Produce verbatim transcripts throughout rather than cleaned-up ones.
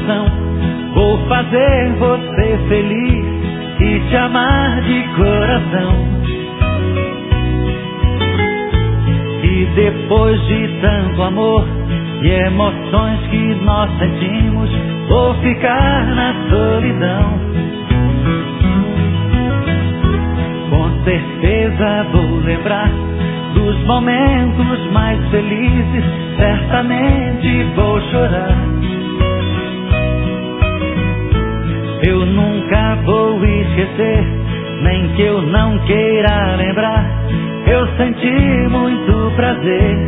coração. Vou fazer você feliz e te amar de coração. E depois de tanto amor e emoções que nós sentimos, vou ficar na solidão. Com certeza vou lembrar dos momentos mais felizes, certamente vou chorar. Eu nunca vou esquecer, nem que eu não queira lembrar. Eu senti muito prazer.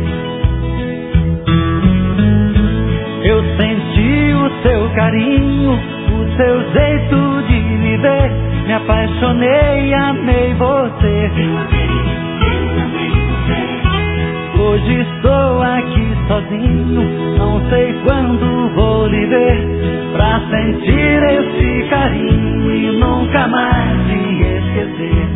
Eu senti o seu carinho, o seu jeito de viver. Me apaixonei e amei você. Hoje estou aqui sozinho, não sei quando vou lhe ver, pra sentir esse carinho e nunca mais te esquecer.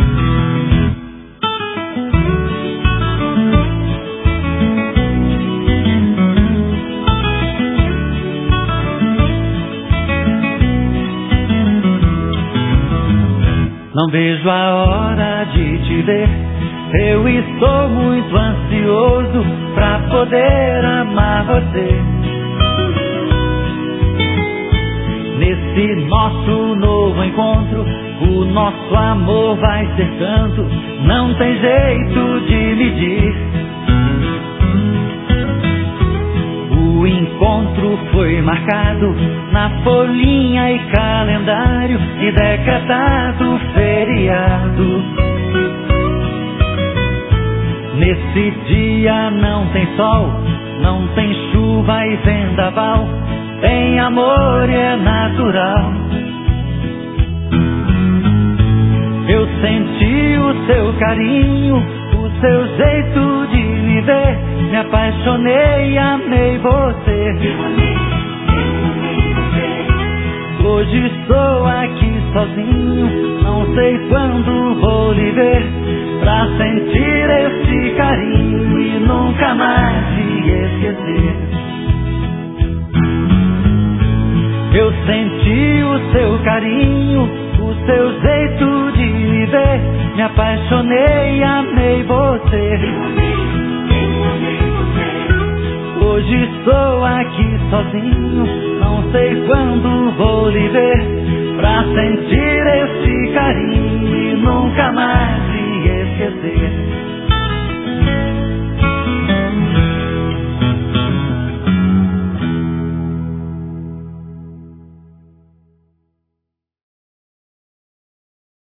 Não vejo a hora de te ver. Eu estou muito ansioso pra poder amar você. Nesse nosso novo encontro, o nosso amor vai ser tanto, não tem jeito de medir. O encontro foi marcado na folhinha e calendário e decretado feriado. Nesse dia não tem sol, não tem chuva e vendaval, tem amor e é natural. Eu senti o seu carinho, o seu jeito de viver, me apaixonei e amei você. Hoje estou aqui sozinho, não sei quando vou lhe ver, pra sentir esse carinho e nunca mais te esquecer. Eu senti o seu carinho, o seu jeito de viver, me apaixonei e amei você. Hoje estou aqui sozinho, não sei quando vou lhe ver, pra sentir esse